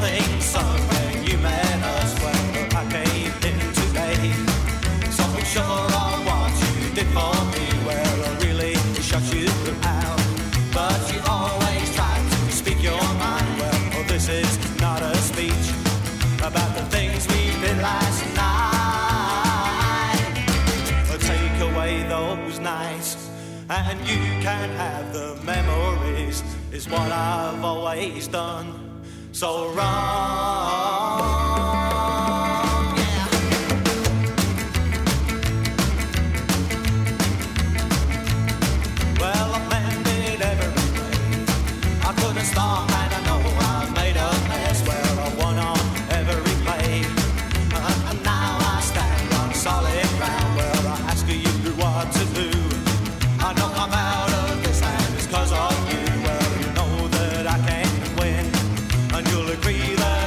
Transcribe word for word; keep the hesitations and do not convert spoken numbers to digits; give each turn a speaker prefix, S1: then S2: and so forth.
S1: theme song when you met us. Well, I came in today, so I'm sure of what you did for me. Well, I really shut you out, but you always try to speak your mind. Well, this is not a speech about the things we did last night. Take away those nights and you can have the memories, is what I've always done. So wrong, yeah. Well, I mended every way, I couldn't stop and I know I made a mess. Well, I won on every play, uh, and now I stand on solid ground. Well, I ask you what to do, I know I'm out of this and it's cause of you. Well, you know that I can't win, and you'll agree that